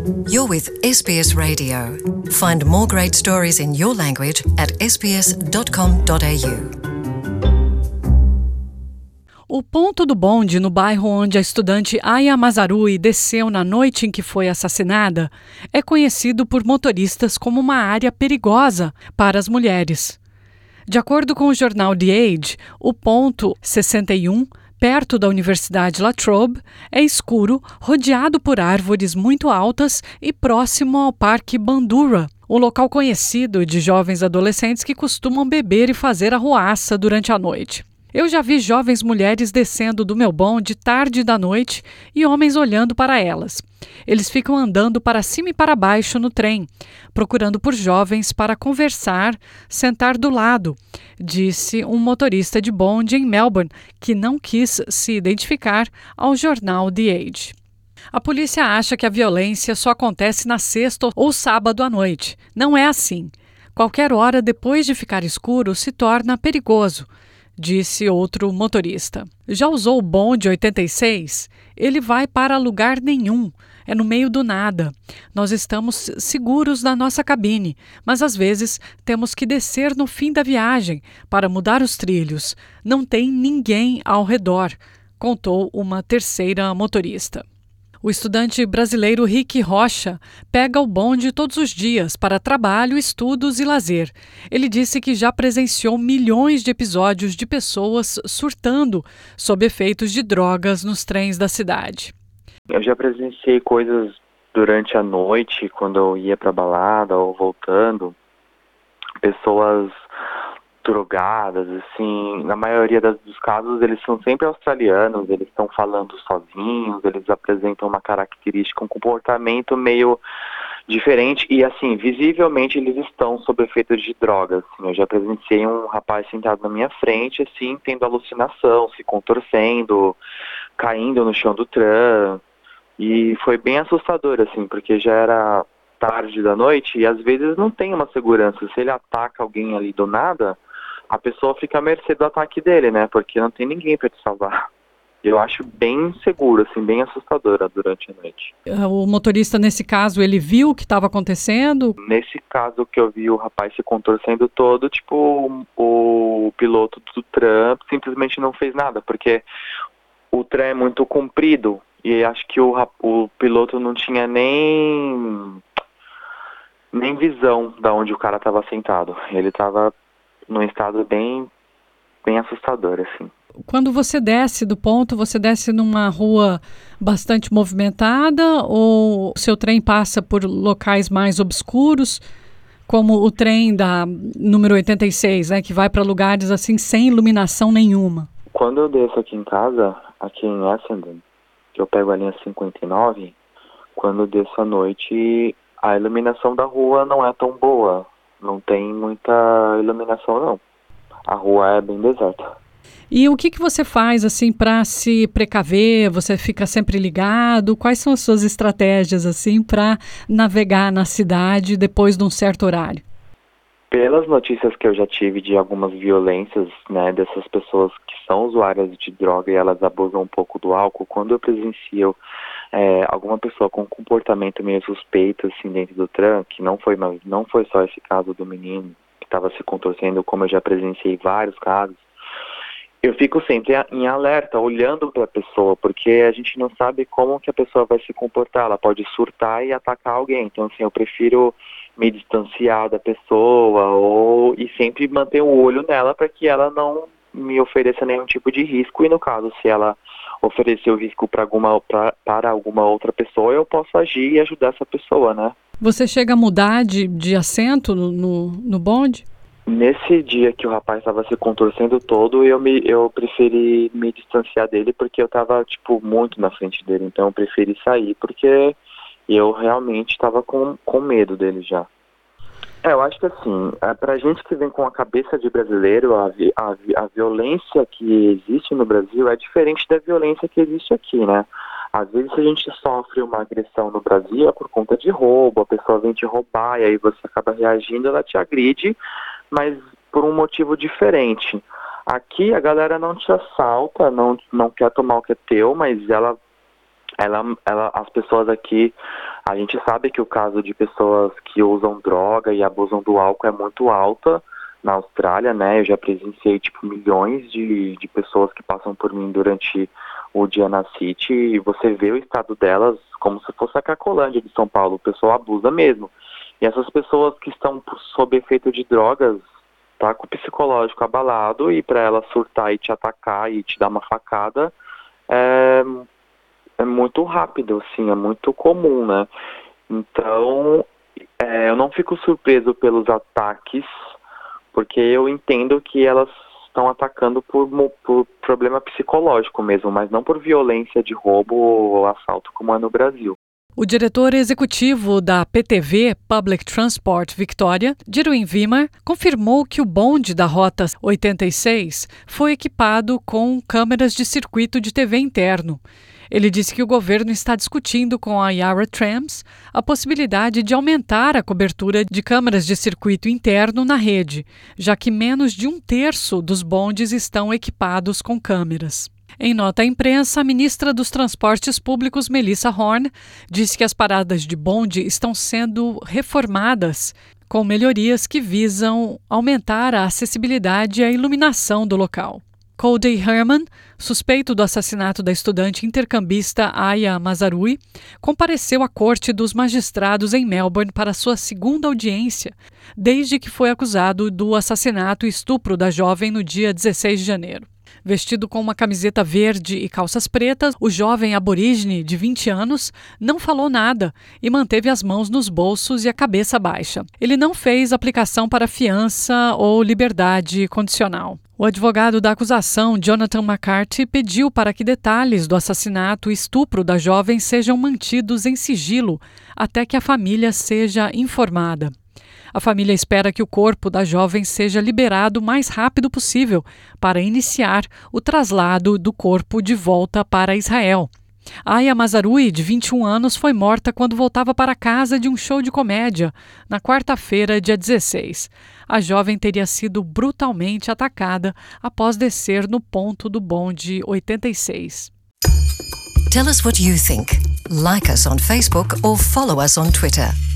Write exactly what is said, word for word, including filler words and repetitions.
You're with S B S Radio. Find more great stories in your language at s b s dot com dot a u. O ponto do bonde no bairro onde a estudante Aya Mazarui desceu na noite em que foi assassinada é conhecido por motoristas como uma área perigosa para as mulheres. De acordo com o jornal The Age, o ponto sessenta e um, perto da Universidade La Trobe, é escuro, rodeado por árvores muito altas e próximo ao Parque Bandura, um local conhecido de jovens adolescentes que costumam beber e fazer arruaça durante a noite. Eu já vi jovens mulheres descendo do meu bonde tarde da noite e homens olhando para elas. Eles ficam andando para cima e para baixo no trem, procurando por jovens para conversar, sentar do lado, disse um motorista de bonde em Melbourne, que não quis se identificar ao jornal The Age. A polícia acha que a violência só acontece na sexta ou sábado à noite. Não é assim. Qualquer hora depois de ficar escuro se torna perigoso, disse outro motorista. Já usou o bonde oitenta e seis? Ele vai para lugar nenhum. É no meio do nada. Nós estamos seguros na nossa cabine, mas às vezes temos que descer no fim da viagem para mudar os trilhos. Não tem ninguém ao redor, contou uma terceira motorista. O estudante brasileiro Rick Rocha pega o bonde todos os dias para trabalho, estudos e lazer. Ele disse que já presenciou milhões de episódios de pessoas surtando sob efeitos de drogas nos trens da cidade. Eu já presenciei coisas durante a noite, quando eu ia para balada ou voltando, pessoas drogadas, assim, na maioria das, dos casos eles são sempre australianos, eles estão falando sozinhos, eles apresentam uma característica, um comportamento meio diferente e, assim, visivelmente eles estão sob efeitos de drogas. Assim, eu já presenciei um rapaz sentado na minha frente, assim, tendo alucinação, se contorcendo, caindo no chão do tram, e foi bem assustador, assim, porque já era tarde da noite e às vezes não tem uma segurança. Se ele ataca alguém ali do nada, a pessoa fica à mercê do ataque dele, né? Porque não tem ninguém para te salvar. Eu acho bem seguro, assim, bem assustadora durante a noite. O motorista, nesse caso, ele viu o que estava acontecendo? Nesse caso que eu vi o rapaz se contorcendo todo, tipo, o, o piloto do tram simplesmente não fez nada, porque o tram é muito comprido e acho que o, o piloto não tinha nem, nem visão de onde o cara estava sentado. Ele estava num estado bem, bem assustador, assim. Quando você desce do ponto, você desce numa rua bastante movimentada ou o seu trem passa por locais mais obscuros, como o trem da número oitenta e seis, né, que vai para lugares assim sem iluminação nenhuma? Quando eu desço aqui em casa, aqui em Essendon, que eu pego a linha cinquenta e nove, quando eu desço à noite, a iluminação da rua não é tão boa. Não tem muita iluminação, não. A rua é bem deserta. E o que, que você faz assim para se precaver? Você fica sempre ligado? Quais são as suas estratégias assim para navegar na cidade depois de um certo horário? Pelas notícias que eu já tive de algumas violências, né, dessas pessoas que são usuárias de droga e elas abusam um pouco do álcool, quando eu presencio é, alguma pessoa com um comportamento meio suspeito assim dentro do tram, que não foi, não foi só esse caso do menino que estava se contorcendo, como eu já presenciei vários casos, eu fico sempre em alerta, olhando para a pessoa, porque a gente não sabe como que a pessoa vai se comportar, ela pode surtar e atacar alguém, então assim, eu prefiro me distanciar da pessoa ou, e sempre manter o olho nela para que ela não me ofereça nenhum tipo de risco e no caso, se ela oferecer o risco para alguma, pra, para alguma outra pessoa, eu posso agir e ajudar essa pessoa, né? Você chega a mudar de, de assento no, no, no bonde? Nesse dia que o rapaz estava se contorcendo todo, eu, me, eu preferi me distanciar dele porque eu estava, tipo, muito na frente dele, então eu preferi sair porque eu realmente estava com, com medo dele já. É, eu acho que assim, é, pra gente que vem com a cabeça de brasileiro, a, a, a violência que existe no Brasil é diferente da violência que existe aqui, né? Às vezes a gente sofre uma agressão no Brasil é por conta de roubo, a pessoa vem te roubar e aí você acaba reagindo, ela te agride, mas por um motivo diferente. Aqui a galera não te assalta, não, não quer tomar o que é teu, mas ela ela, ela, as pessoas aqui, a gente sabe que o caso de pessoas que usam droga e abusam do álcool é muito alta na Austrália, né? Eu já presenciei, tipo, milhões de, de pessoas que passam por mim durante o dia na City, e você vê o estado delas como se fosse a Cracolândia de São Paulo. O pessoal abusa mesmo. E essas pessoas que estão sob efeito de drogas, tá com o psicológico abalado, e para ela surtar e te atacar e te dar uma facada, é, é muito rápido, assim, é muito comum, né? Então, é, eu não fico surpreso pelos ataques, porque eu entendo que elas estão atacando por, por problema psicológico mesmo, mas não por violência de roubo ou assalto como é no Brasil. O diretor executivo da P T V, Public Transport Victoria, Jeroen Wimmer, confirmou que o bonde da Rota oitenta e seis foi equipado com câmeras de circuito de T V interno. Ele disse que o governo está discutindo com a Yarra Trams a possibilidade de aumentar a cobertura de câmeras de circuito interno na rede, já que menos de um terço dos bondes estão equipados com câmeras. Em nota à imprensa, a ministra dos Transportes Públicos, Melissa Horne, disse que as paradas de bonde estão sendo reformadas com melhorias que visam aumentar a acessibilidade e a iluminação do local. Cody Herman, suspeito do assassinato da estudante intercambista Aya Mazarui, compareceu à corte dos magistrados em Melbourne para sua segunda audiência, desde que foi acusado do assassinato e estupro da jovem no dia dezesseis de janeiro. Vestido com uma camiseta verde e calças pretas, o jovem aborígene de vinte anos não falou nada e manteve as mãos nos bolsos e a cabeça baixa. Ele não fez aplicação para fiança ou liberdade condicional. O advogado da acusação, Jonathan McCarthy, pediu para que detalhes do assassinato e estupro da jovem sejam mantidos em sigilo até que a família seja informada. A família espera que o corpo da jovem seja liberado o mais rápido possível para iniciar o traslado do corpo de volta para Israel. Aya Mazarui, de vinte e um anos, foi morta quando voltava para casa de um show de comédia, na quarta-feira, dia dezesseis. A jovem teria sido brutalmente atacada após descer no ponto do bonde oitenta e seis. Tell us what you think. Like us on Facebook or follow us on Twitter.